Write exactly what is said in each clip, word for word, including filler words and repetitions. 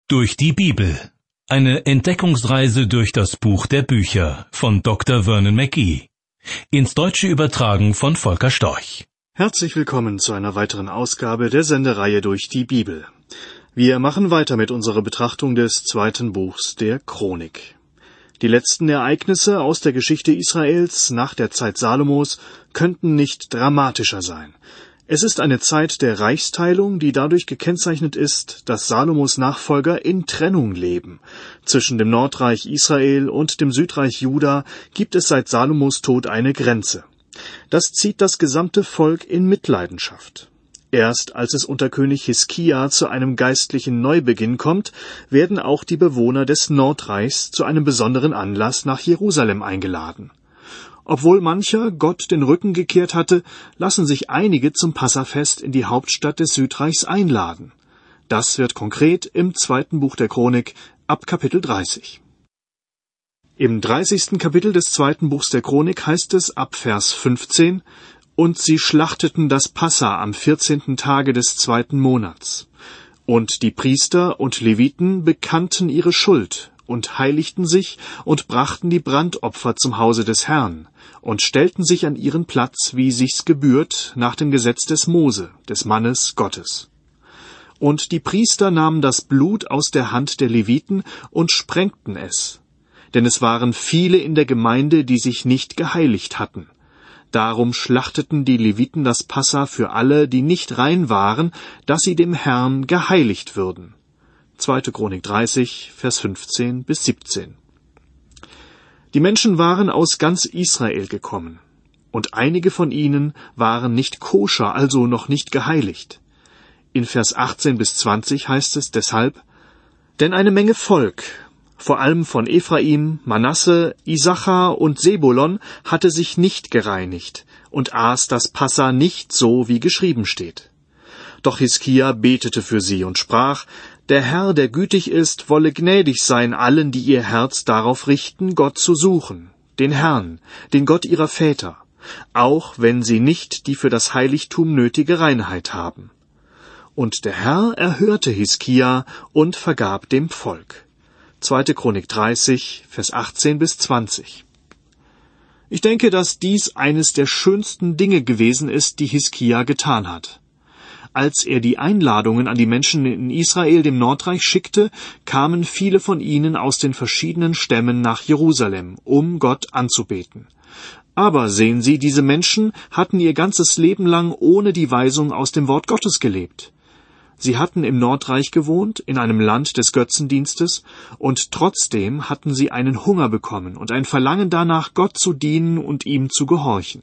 Durch die Bibel. Eine Entdeckungsreise durch das Buch der Bücher von Doktor Vernon McGee. Ins Deutsche übertragen von Volker Storch. Herzlich willkommen zu einer weiteren Ausgabe der Sendereihe Durch die Bibel. Wir machen weiter mit unserer Betrachtung des zweiten Buchs der Chronik. Die letzten Ereignisse aus der Geschichte Israels nach der Zeit Salomos könnten nicht dramatischer sein. Es ist eine Zeit der Reichsteilung, die dadurch gekennzeichnet ist, dass Salomos Nachfolger in Trennung leben. Zwischen dem Nordreich Israel und dem Südreich Juda gibt es seit Salomos Tod eine Grenze. Das zieht das gesamte Volk in Mitleidenschaft. Erst als es unter König Hiskia zu einem geistlichen Neubeginn kommt, werden auch die Bewohner des Nordreichs zu einem besonderen Anlass nach Jerusalem eingeladen. Obwohl mancher Gott den Rücken gekehrt hatte, lassen sich einige zum Passafest in die Hauptstadt des Südreichs einladen. Das wird konkret im zweiten Buch der Chronik ab Kapitel dreißig. Im dreißigsten Kapitel des zweiten Buchs der Chronik heißt es ab Vers fünfzehn: Und sie schlachteten das Passa am vierzehnten Tage des zweiten Monats. Und die Priester und Leviten bekannten ihre Schuld und heiligten sich und brachten die Brandopfer zum Hause des Herrn und stellten sich an ihren Platz, wie sich's gebührt, nach dem Gesetz des Mose, des Mannes Gottes. Und die Priester nahmen das Blut aus der Hand der Leviten und sprengten es, denn es waren viele in der Gemeinde, die sich nicht geheiligt hatten. Darum schlachteten die Leviten das Passa für alle, die nicht rein waren, dass sie dem Herrn geheiligt würden. zweite Chronik dreißig, Vers fünfzehn bis siebzehn. Die Menschen waren aus ganz Israel gekommen, und einige von ihnen waren nicht koscher, also noch nicht geheiligt. In Vers achtzehn bis zwanzig heißt es deshalb: Denn eine Menge Volk, vor allem von Ephraim, Manasse, Issachar und Sebulon, hatte sich nicht gereinigt und aß das Passa nicht so, wie geschrieben steht. Doch Hiskia betete für sie und sprach: Der Herr, der gütig ist, wolle gnädig sein allen, die ihr Herz darauf richten, Gott zu suchen, den Herrn, den Gott ihrer Väter, auch wenn sie nicht die für das Heiligtum nötige Reinheit haben. Und der Herr erhörte Hiskia und vergab dem Volk. zweite Chronik dreißig, Vers achtzehn bis zwanzig. Ich denke, dass dies eines der schönsten Dinge gewesen ist, die Hiskia getan hat. Als er die Einladungen an die Menschen in Israel, dem Nordreich, schickte, kamen viele von ihnen aus den verschiedenen Stämmen nach Jerusalem, um Gott anzubeten. Aber sehen Sie, diese Menschen hatten ihr ganzes Leben lang ohne die Weisung aus dem Wort Gottes gelebt. Sie hatten im Nordreich gewohnt, in einem Land des Götzendienstes, und trotzdem hatten sie einen Hunger bekommen und ein Verlangen danach, Gott zu dienen und ihm zu gehorchen.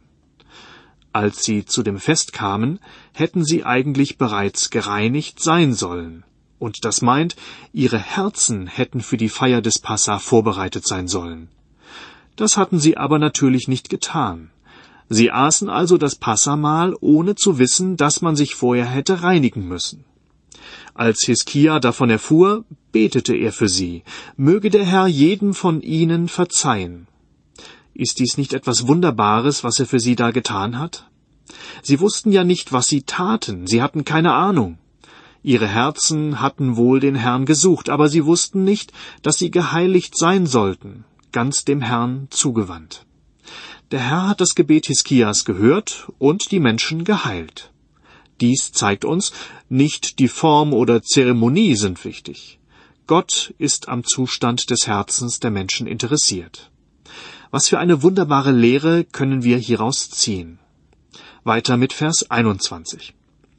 Als sie zu dem Fest kamen, hätten sie eigentlich bereits gereinigt sein sollen. Und das meint, ihre Herzen hätten für die Feier des Passa vorbereitet sein sollen. Das hatten sie aber natürlich nicht getan. Sie aßen also das Passamahl, ohne zu wissen, dass man sich vorher hätte reinigen müssen. Als Hiskia davon erfuhr, betete er für sie: Möge der Herr jedem von ihnen verzeihen. Ist dies nicht etwas Wunderbares, was er für sie da getan hat? Sie wussten ja nicht, was sie taten, sie hatten keine Ahnung. Ihre Herzen hatten wohl den Herrn gesucht, aber sie wussten nicht, dass sie geheiligt sein sollten, ganz dem Herrn zugewandt. Der Herr hat das Gebet Hiskias gehört und die Menschen geheilt. Dies zeigt uns, nicht die Form oder Zeremonie sind wichtig. Gott ist am Zustand des Herzens der Menschen interessiert. Was für eine wunderbare Lehre können wir hieraus ziehen. Weiter mit Vers einundzwanzig.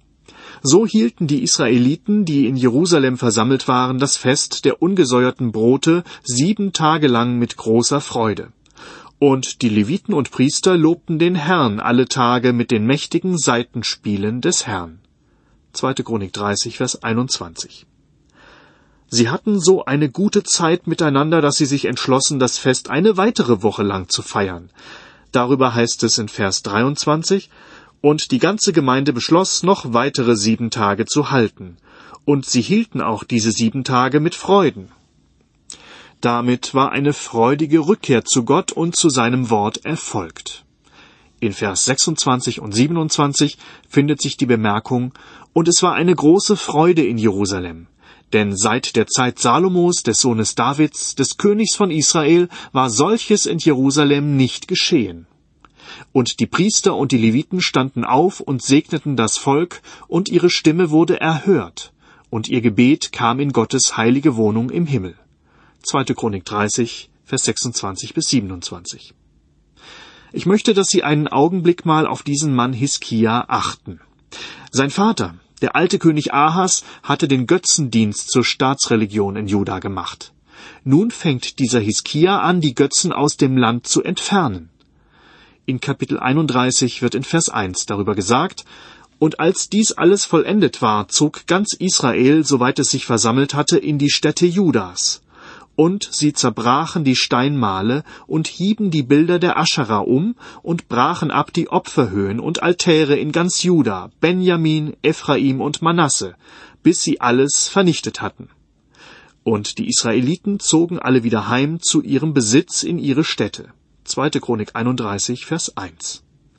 So hielten die Israeliten, die in Jerusalem versammelt waren, das Fest der ungesäuerten Brote sieben Tage lang mit großer Freude. Und die Leviten und Priester lobten den Herrn alle Tage mit den mächtigen Saitenspielen des Herrn. zweite Chronik dreißig, Vers einundzwanzig. Sie hatten so eine gute Zeit miteinander, dass sie sich entschlossen, das Fest eine weitere Woche lang zu feiern. Darüber heißt es in Vers dreiundzwanzig: Und die ganze Gemeinde beschloss, noch weitere sieben Tage zu halten. Und sie hielten auch diese sieben Tage mit Freuden. Damit war eine freudige Rückkehr zu Gott und zu seinem Wort erfolgt. In Vers sechsundzwanzig und siebenundzwanzig findet sich die Bemerkung: Und es war eine große Freude in Jerusalem, Denn seit der Zeit Salomos, des Sohnes Davids, des Königs von Israel, war solches in Jerusalem nicht geschehen. Und die Priester und die Leviten standen auf und segneten das Volk, und ihre Stimme wurde erhört, und ihr Gebet kam in Gottes heilige Wohnung im Himmel. zweite Chronik dreißig, Vers sechsundzwanzig bis siebenundzwanzig. Ich möchte, dass Sie einen Augenblick mal auf diesen Mann Hiskia achten. Sein Vater, der alte König Ahas, hatte den Götzendienst zur Staatsreligion in Juda gemacht. Nun fängt dieser Hiskia an, die Götzen aus dem Land zu entfernen. In Kapitel einunddreißig wird in Vers eins darüber gesagt: Und als dies alles vollendet war, zog ganz Israel, soweit es sich versammelt hatte, in die Städte Judas. Und sie zerbrachen die Steinmale und hieben die Bilder der Aschera um und brachen ab die Opferhöhen und Altäre in ganz Juda, Benjamin, Ephraim und Manasse, bis sie alles vernichtet hatten. Und die Israeliten zogen alle wieder heim zu ihrem Besitz in ihre Städte. zweite Chronik einunddreißig, Vers eins.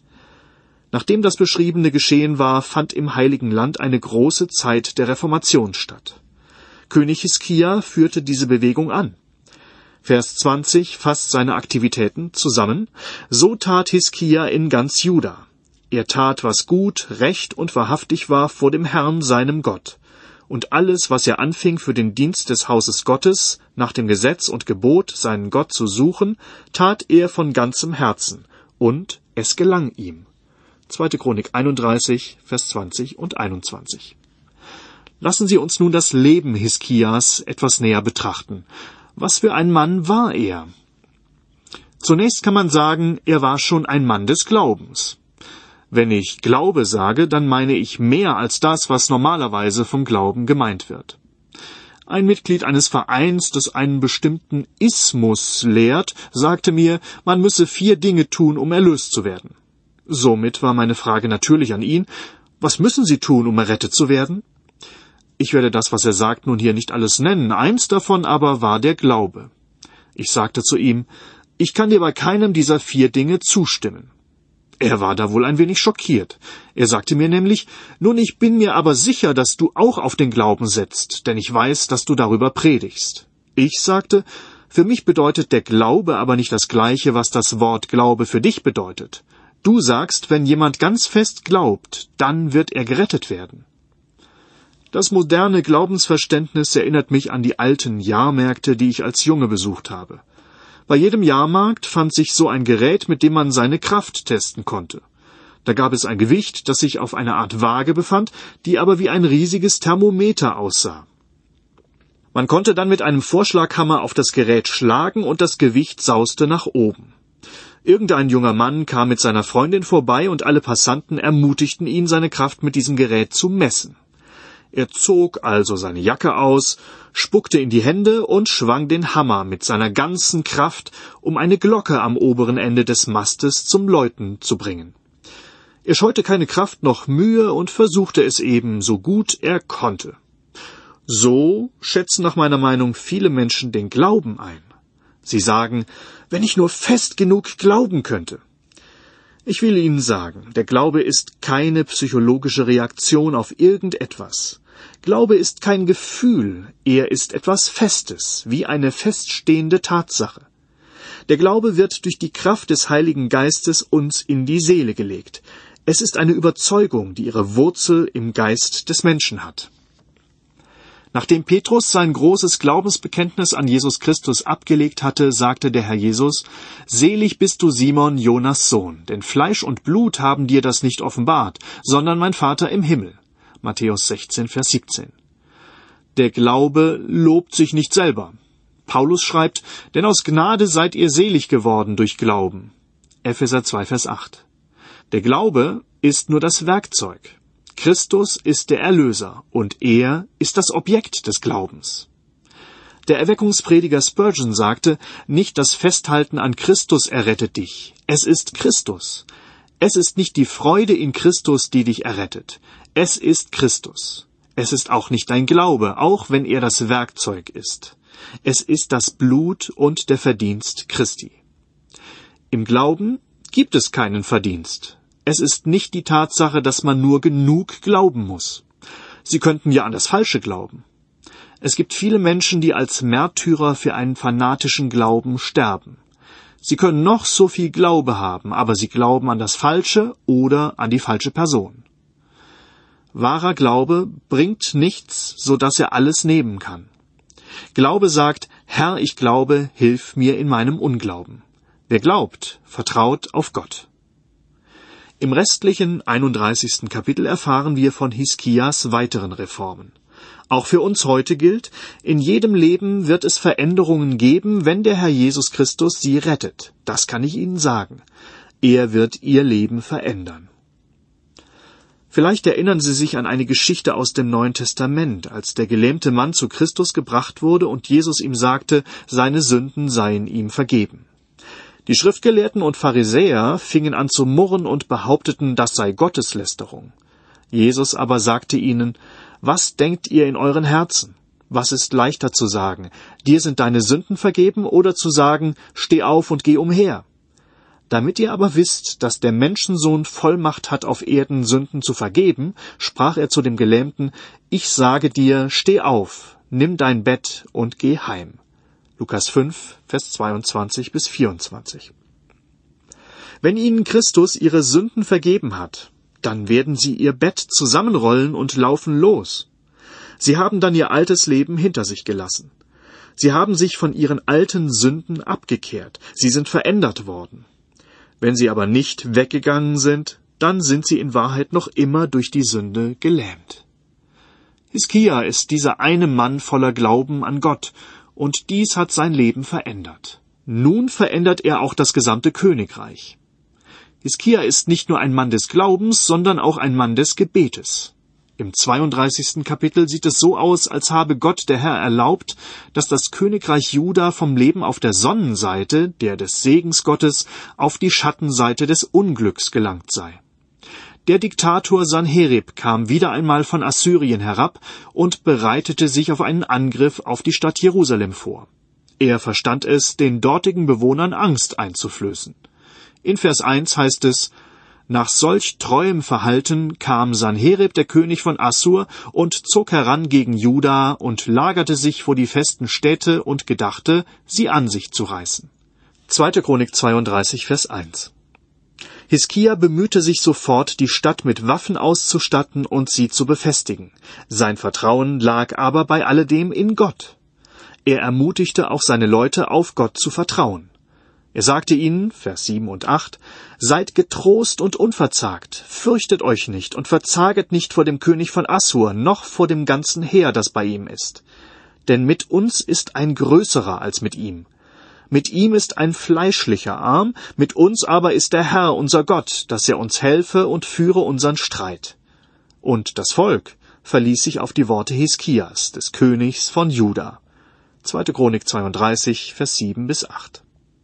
Nachdem das Beschriebene geschehen war, fand im Heiligen Land eine große Zeit der Reformation statt. König Hiskia führte diese Bewegung an. Vers zwanzig fasst seine Aktivitäten zusammen. So tat Hiskia in ganz Juda. Er tat, was gut, recht und wahrhaftig war vor dem Herrn, seinem Gott. Und alles, was er anfing für den Dienst des Hauses Gottes, nach dem Gesetz und Gebot, seinen Gott zu suchen, tat er von ganzem Herzen. Und es gelang ihm. zweite Chronik einunddreißig, Vers zwanzig und einundzwanzig. Lassen Sie uns nun das Leben Hiskias etwas näher betrachten. Was für ein Mann war er? Zunächst kann man sagen, er war schon ein Mann des Glaubens. Wenn ich Glaube sage, dann meine ich mehr als das, was normalerweise vom Glauben gemeint wird. Ein Mitglied eines Vereins, das einen bestimmten Ismus lehrt, sagte mir, man müsse vier Dinge tun, um erlöst zu werden. Somit war meine Frage natürlich an ihn: Was müssen Sie tun, um errettet zu werden? Ich werde das, was er sagt, nun hier nicht alles nennen. Eins davon aber war der Glaube. Ich sagte zu ihm: Ich kann dir bei keinem dieser vier Dinge zustimmen. Er war da wohl ein wenig schockiert. Er sagte mir nämlich: Nun, ich bin mir aber sicher, dass du auch auf den Glauben setzt, denn ich weiß, dass du darüber predigst. Ich sagte: Für mich bedeutet der Glaube aber nicht das Gleiche, was das Wort Glaube für dich bedeutet. Du sagst, wenn jemand ganz fest glaubt, dann wird er gerettet werden. Das moderne Glaubensverständnis erinnert mich an die alten Jahrmärkte, die ich als Junge besucht habe. Bei jedem Jahrmarkt fand sich so ein Gerät, mit dem man seine Kraft testen konnte. Da gab es ein Gewicht, das sich auf einer Art Waage befand, die aber wie ein riesiges Thermometer aussah. Man konnte dann mit einem Vorschlaghammer auf das Gerät schlagen und das Gewicht sauste nach oben. Irgendein junger Mann kam mit seiner Freundin vorbei und alle Passanten ermutigten ihn, seine Kraft mit diesem Gerät zu messen. Er zog also seine Jacke aus, spuckte in die Hände und schwang den Hammer mit seiner ganzen Kraft, um eine Glocke am oberen Ende des Mastes zum Läuten zu bringen. Er scheute keine Kraft noch Mühe und versuchte es eben so gut er konnte. So schätzen nach meiner Meinung viele Menschen den Glauben ein. Sie sagen, wenn ich nur fest genug glauben könnte. Ich will Ihnen sagen, der Glaube ist keine psychologische Reaktion auf irgendetwas. Glaube ist kein Gefühl, er ist etwas Festes, wie eine feststehende Tatsache. Der Glaube wird durch die Kraft des Heiligen Geistes uns in die Seele gelegt. Es ist eine Überzeugung, die ihre Wurzel im Geist des Menschen hat. Nachdem Petrus sein großes Glaubensbekenntnis an Jesus Christus abgelegt hatte, sagte der Herr Jesus: Selig bist du, Simon, Jonas Sohn, denn Fleisch und Blut haben dir das nicht offenbart, sondern mein Vater im Himmel. Matthäus sechzehn, Vers siebzehn. Der Glaube lobt sich nicht selber. Paulus schreibt, denn aus Gnade seid ihr selig geworden durch Glauben. Epheser zwei, Vers acht. Der Glaube ist nur das Werkzeug. Christus ist der Erlöser und er ist das Objekt des Glaubens. Der Erweckungsprediger Spurgeon sagte, nicht das Festhalten an Christus errettet dich, es ist Christus. Es ist nicht die Freude in Christus, die dich errettet. Es ist Christus. Es ist auch nicht dein Glaube, auch wenn er das Werkzeug ist. Es ist das Blut und der Verdienst Christi. Im Glauben gibt es keinen Verdienst. Es ist nicht die Tatsache, dass man nur genug glauben muss. Sie könnten ja an das Falsche glauben. Es gibt viele Menschen, die als Märtyrer für einen fanatischen Glauben sterben. Sie können noch so viel Glaube haben, aber sie glauben an das Falsche oder an die falsche Person. Wahrer Glaube bringt nichts, so dass er alles nehmen kann. Glaube sagt, Herr, ich glaube, hilf mir in meinem Unglauben. Wer glaubt, vertraut auf Gott. Im restlichen einunddreißigsten Kapitel erfahren wir von Hiskias weiteren Reformen. Auch für uns heute gilt, in jedem Leben wird es Veränderungen geben, wenn der Herr Jesus Christus sie rettet. Das kann ich Ihnen sagen. Er wird Ihr Leben verändern. Vielleicht erinnern Sie sich an eine Geschichte aus dem Neuen Testament, als der gelähmte Mann zu Christus gebracht wurde und Jesus ihm sagte, seine Sünden seien ihm vergeben. Die Schriftgelehrten und Pharisäer fingen an zu murren und behaupteten, das sei Gotteslästerung. Jesus aber sagte ihnen, was denkt ihr in euren Herzen? Was ist leichter zu sagen, dir sind deine Sünden vergeben, oder zu sagen, steh auf und geh umher? Damit ihr aber wisst, dass der Menschensohn Vollmacht hat, auf Erden Sünden zu vergeben, sprach er zu dem Gelähmten, ich sage dir, steh auf, nimm dein Bett und geh heim. Lukas fünf, Vers zweiundzwanzig bis vierundzwanzig. Wenn ihnen Christus ihre Sünden vergeben hat, dann werden sie ihr Bett zusammenrollen und laufen los. Sie haben dann ihr altes Leben hinter sich gelassen. Sie haben sich von ihren alten Sünden abgekehrt. Sie sind verändert worden. Wenn sie aber nicht weggegangen sind, dann sind sie in Wahrheit noch immer durch die Sünde gelähmt. Hiskia ist dieser eine Mann voller Glauben an Gott, und dies hat sein Leben verändert. Nun verändert er auch das gesamte Königreich. Hiskia ist nicht nur ein Mann des Glaubens, sondern auch ein Mann des Gebetes. Im zweiunddreißigsten Kapitel sieht es so aus, als habe Gott der Herr erlaubt, dass das Königreich Juda vom Leben auf der Sonnenseite, der des Segens Gottes, auf die Schattenseite des Unglücks gelangt sei. Der Diktator Sanherib kam wieder einmal von Assyrien herab und bereitete sich auf einen Angriff auf die Stadt Jerusalem vor. Er verstand es, den dortigen Bewohnern Angst einzuflößen. In Vers eins heißt es, nach solch treuem Verhalten kam Sanherib, der König von Assur, und zog heran gegen Juda und lagerte sich vor die festen Städte und gedachte, sie an sich zu reißen. zweite Chronik zweiunddreißig, Vers eins. Hiskia bemühte sich sofort, die Stadt mit Waffen auszustatten und sie zu befestigen. Sein Vertrauen lag aber bei alledem in Gott. Er ermutigte auch seine Leute, auf Gott zu vertrauen. Er sagte ihnen, Vers sieben und acht, seid getrost und unverzagt, fürchtet euch nicht und verzaget nicht vor dem König von Assur, noch vor dem ganzen Heer, das bei ihm ist. Denn mit uns ist ein größerer als mit ihm. Mit ihm ist ein fleischlicher Arm, mit uns aber ist der Herr, unser Gott, dass er uns helfe und führe unseren Streit. Und das Volk verließ sich auf die Worte Hiskias, des Königs von Juda. zweite Chronik zweiunddreißig, Vers sieben bis acht.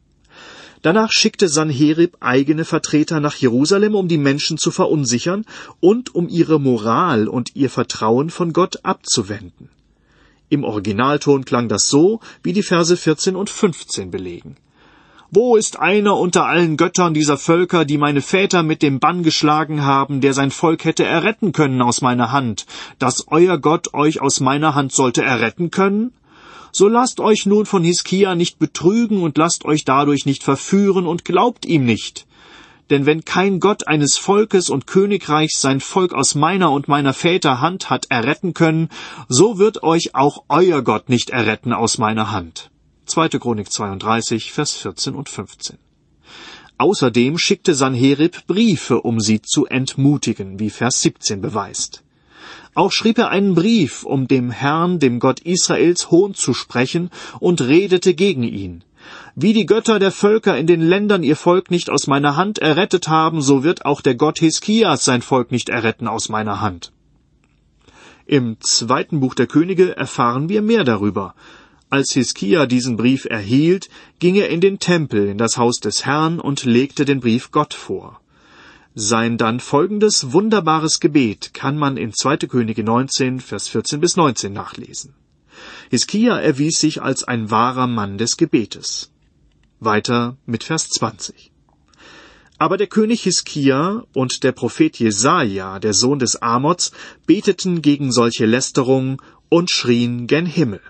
Danach schickte Sanherib eigene Vertreter nach Jerusalem, um die Menschen zu verunsichern und um ihre Moral und ihr Vertrauen von Gott abzuwenden. Im Originalton klang das so, wie die Verse vierzehn und fünfzehn belegen. Wo ist einer unter allen Göttern dieser Völker, die meine Väter mit dem Bann geschlagen haben, der sein Volk hätte erretten können aus meiner Hand, dass euer Gott euch aus meiner Hand sollte erretten können? So lasst euch nun von Hiskia nicht betrügen und lasst euch dadurch nicht verführen und glaubt ihm nicht. Denn wenn kein Gott eines Volkes und Königreichs sein Volk aus meiner und meiner Väter Hand hat erretten können, so wird euch auch euer Gott nicht erretten aus meiner Hand. zweite Chronik zweiunddreißig, Vers vierzehn und fünfzehn. Außerdem schickte Sanherib Briefe, um sie zu entmutigen, wie Vers siebzehn beweist. Auch schrieb er einen Brief, um dem Herrn, dem Gott Israels, Hohn zu sprechen, und redete gegen ihn. Wie die Götter der Völker in den Ländern ihr Volk nicht aus meiner Hand errettet haben, so wird auch der Gott Hiskias sein Volk nicht erretten aus meiner Hand. Im zweiten Buch der Könige erfahren wir mehr darüber. Als Hiskia diesen Brief erhielt, ging er in den Tempel, in das Haus des Herrn, und legte den Brief Gott vor. Sein dann folgendes wunderbares Gebet kann man in zweite Könige neunzehn, Vers vierzehn bis neunzehn nachlesen. Hiskia erwies sich als ein wahrer Mann des Gebetes. Weiter mit Vers zwanzig. Aber der König Hiskia und der Prophet Jesaja, der Sohn des Amoz, beteten gegen solche Lästerung und schrien gen Himmel.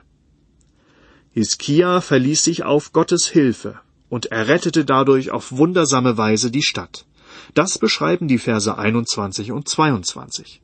Hiskia verließ sich auf Gottes Hilfe und errettete dadurch auf wundersame Weise die Stadt. Das beschreiben die Verse einundzwanzig und zweiundzwanzig.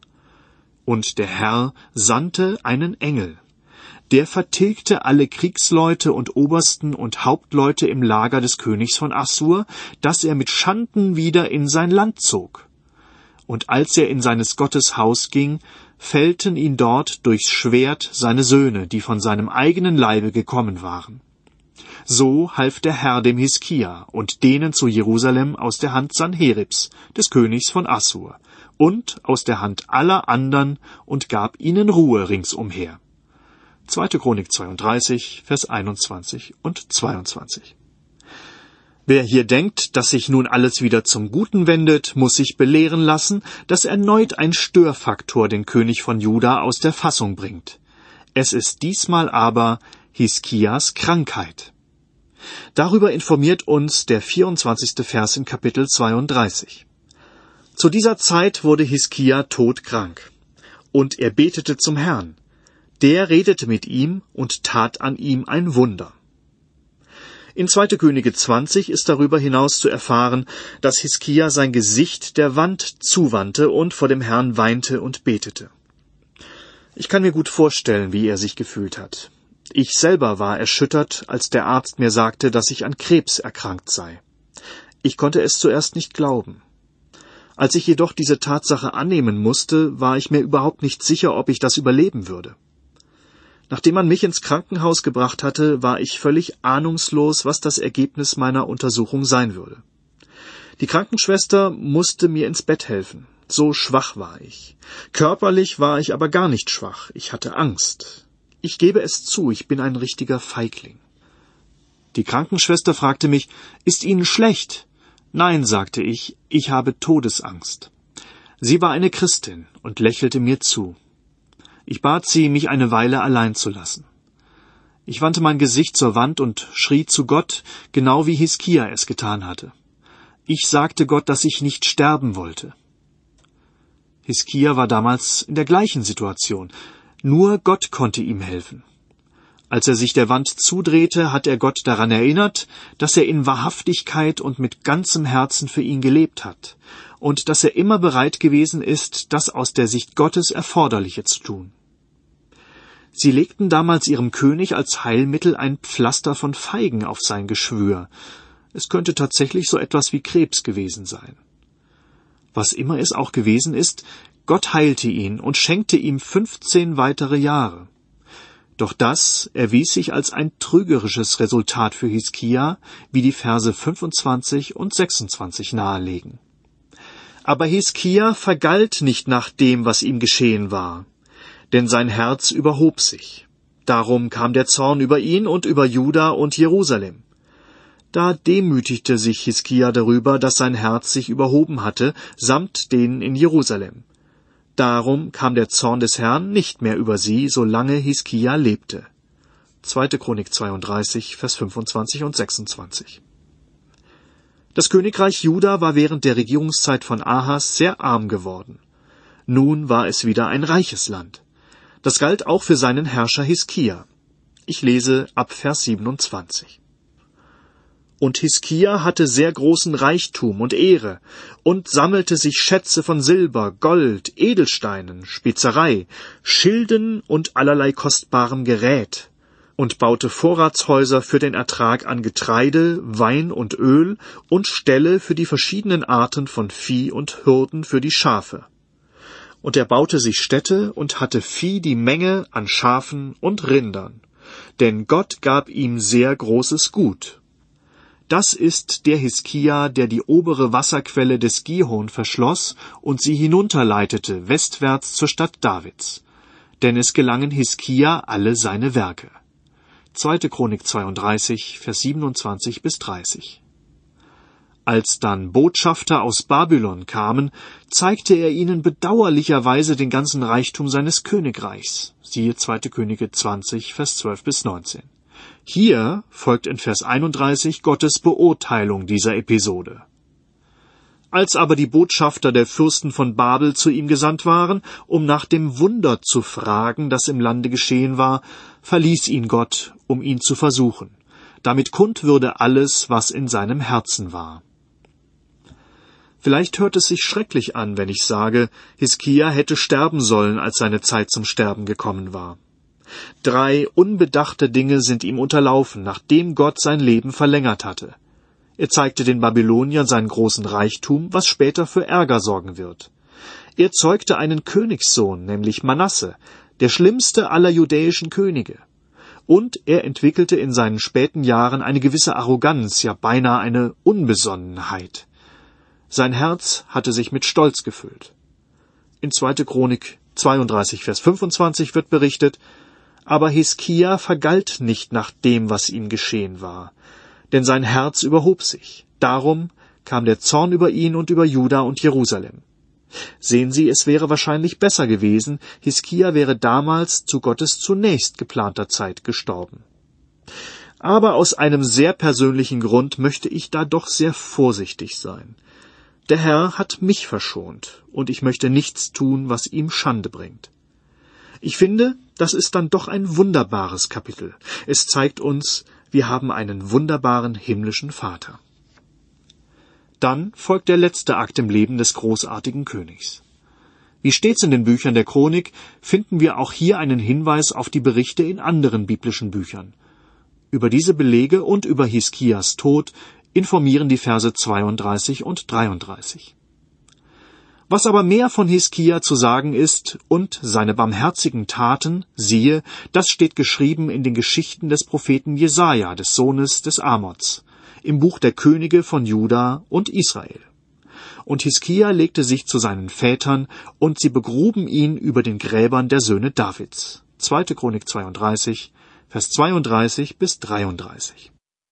Und der Herr sandte einen Engel. Der vertilgte alle Kriegsleute und Obersten und Hauptleute im Lager des Königs von Assur, dass er mit Schanden wieder in sein Land zog. Und als er in seines Gottes Haus ging, fällten ihn dort durchs Schwert seine Söhne, die von seinem eigenen Leibe gekommen waren. So half der Herr dem Hiskia und denen zu Jerusalem aus der Hand Sanheribs, des Königs von Assur, und aus der Hand aller andern und gab ihnen Ruhe ringsumher. zweite. Chronik zweiunddreißig, Vers einundzwanzig und zweiundzwanzig. Wer hier denkt, dass sich nun alles wieder zum Guten wendet, muss sich belehren lassen, dass erneut ein Störfaktor den König von Juda aus der Fassung bringt. Es ist diesmal aber Hiskias Krankheit. Darüber informiert uns der vierundzwanzigste Vers in Kapitel zweiunddreißig. Zu dieser Zeit wurde Hiskia todkrank, und er betete zum Herrn. Der redete mit ihm und tat an ihm ein Wunder. In zweite. Könige zwanzig ist darüber hinaus zu erfahren, dass Hiskia sein Gesicht der Wand zuwandte und vor dem Herrn weinte und betete. Ich kann mir gut vorstellen, wie er sich gefühlt hat. Ich selber war erschüttert, als der Arzt mir sagte, dass ich an Krebs erkrankt sei. Ich konnte es zuerst nicht glauben. Als ich jedoch diese Tatsache annehmen musste, war ich mir überhaupt nicht sicher, ob ich das überleben würde. Nachdem man mich ins Krankenhaus gebracht hatte, war ich völlig ahnungslos, was das Ergebnis meiner Untersuchung sein würde. Die Krankenschwester musste mir ins Bett helfen. So schwach war ich. Körperlich war ich aber gar nicht schwach. Ich hatte Angst. Ich gebe es zu, ich bin ein richtiger Feigling. Die Krankenschwester fragte mich, »Ist Ihnen schlecht?« »Nein«, sagte ich, »ich habe Todesangst.« Sie war eine Christin und lächelte mir zu. Ich bat sie, mich eine Weile allein zu lassen. Ich wandte mein Gesicht zur Wand und schrie zu Gott, genau wie Hiskia es getan hatte. Ich sagte Gott, dass ich nicht sterben wollte. Hiskia war damals in der gleichen Situation. Nur Gott konnte ihm helfen. Als er sich der Wand zudrehte, hat er Gott daran erinnert, dass er in Wahrhaftigkeit und mit ganzem Herzen für ihn gelebt hat und dass er immer bereit gewesen ist, das aus der Sicht Gottes Erforderliche zu tun. Sie legten damals ihrem König als Heilmittel ein Pflaster von Feigen auf sein Geschwür. Es könnte tatsächlich so etwas wie Krebs gewesen sein. Was immer es auch gewesen ist, Gott heilte ihn und schenkte ihm fünfzehn weitere Jahre. Doch das erwies sich als ein trügerisches Resultat für Hiskia, wie die Verse fünfundzwanzig und sechsundzwanzig nahelegen. Aber Hiskia vergalt nicht nach dem, was ihm geschehen war, denn sein Herz überhob sich. Darum kam der Zorn über ihn und über Juda und Jerusalem. Da demütigte sich Hiskia darüber, dass sein Herz sich überhoben hatte, samt denen in Jerusalem. Darum kam der Zorn des Herrn nicht mehr über sie, solange Hiskia lebte. zweite. Chronik zweiunddreißig, Vers fünfundzwanzig und sechsundzwanzig. Das Königreich Juda war während der Regierungszeit von Ahas sehr arm geworden. Nun war es wieder ein reiches Land. Das galt auch für seinen Herrscher Hiskia. Ich lese ab Vers siebenundzwanzig. Und Hiskia hatte sehr großen Reichtum und Ehre und sammelte sich Schätze von Silber, Gold, Edelsteinen, Spezerei, Schilden und allerlei kostbarem Gerät und baute Vorratshäuser für den Ertrag an Getreide, Wein und Öl und Ställe für die verschiedenen Arten von Vieh und Hürden für die Schafe. Und er baute sich Städte und hatte Vieh die Menge an Schafen und Rindern, denn Gott gab ihm sehr großes Gut. Das ist der Hiskia, der die obere Wasserquelle des Gihon verschloss und sie hinunterleitete, westwärts zur Stadt Davids. Denn es gelangen Hiskia alle seine Werke. zweite. Chronik zweiunddreißig, Vers siebenundzwanzig bis dreißig. Als dann Botschafter aus Babylon kamen, zeigte er ihnen bedauerlicherweise den ganzen Reichtum seines Königreichs. Siehe zweite. Könige zwanzig, Vers zwölf bis neunzehn. Hier folgt in Vers einunddreißig Gottes Beurteilung dieser Episode. Als aber die Botschafter der Fürsten von Babel zu ihm gesandt waren, um nach dem Wunder zu fragen, das im Lande geschehen war, verließ ihn Gott, um ihn zu versuchen, damit kund würde alles, was in seinem Herzen war. Vielleicht hört es sich schrecklich an, wenn ich sage, Hiskia hätte sterben sollen, als seine Zeit zum Sterben gekommen war. Drei unbedachte Dinge sind ihm unterlaufen, nachdem Gott sein Leben verlängert hatte. Er zeigte den Babyloniern seinen großen Reichtum, was später für Ärger sorgen wird. Er zeugte einen Königssohn, nämlich Manasse, der schlimmste aller judäischen Könige. Und er entwickelte in seinen späten Jahren eine gewisse Arroganz, ja beinahe eine Unbesonnenheit. Sein Herz hatte sich mit Stolz gefüllt. In zweite Chronik zweiunddreißig, Vers fünfundzwanzig wird berichtet, aber Hiskia vergalt nicht nach dem, was ihm geschehen war, denn sein Herz überhob sich. Darum kam der Zorn über ihn und über Juda und Jerusalem. Sehen Sie, es wäre wahrscheinlich besser gewesen, Hiskia wäre damals zu Gottes zunächst geplanter Zeit gestorben. Aber aus einem sehr persönlichen Grund möchte ich da doch sehr vorsichtig sein. Der Herr hat mich verschont, und ich möchte nichts tun, was ihm Schande bringt. Ich finde, das ist dann doch ein wunderbares Kapitel. Es zeigt uns, wir haben einen wunderbaren himmlischen Vater. Dann folgt der letzte Akt im Leben des großartigen Königs. Wie stets in den Büchern der Chronik finden wir auch hier einen Hinweis auf die Berichte in anderen biblischen Büchern. Über diese Belege und über Hiskias Tod informieren die Verse zweiunddreißig und dreiunddreißig. Was aber mehr von Hiskia zu sagen ist und seine barmherzigen Taten, siehe, das steht geschrieben in den Geschichten des Propheten Jesaja, des Sohnes des Amoz, im Buch der Könige von Juda und Israel. Und Hiskia legte sich zu seinen Vätern, und sie begruben ihn über den Gräbern der Söhne Davids. zweite Chronik zweiunddreißig, Vers zweiunddreißig bis dreiunddreißig.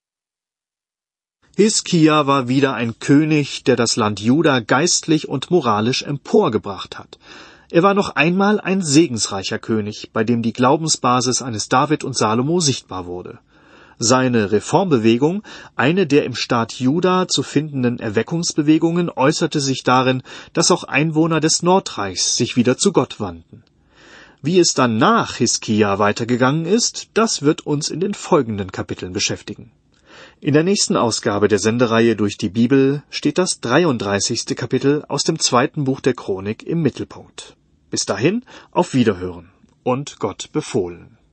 Hiskia war wieder ein König, der das Land Juda geistlich und moralisch emporgebracht hat. Er war noch einmal ein segensreicher König, bei dem die Glaubensbasis eines David und Salomo sichtbar wurde. Seine Reformbewegung, eine der im Staat Juda zu findenden Erweckungsbewegungen, äußerte sich darin, dass auch Einwohner des Nordreichs sich wieder zu Gott wandten. Wie es dann nach Hiskia weitergegangen ist, das wird uns in den folgenden Kapiteln beschäftigen. In der nächsten Ausgabe der Sendereihe durch die Bibel steht das dreiunddreißigste Kapitel aus dem zweiten Buch der Chronik im Mittelpunkt. Bis dahin, auf Wiederhören und Gott befohlen.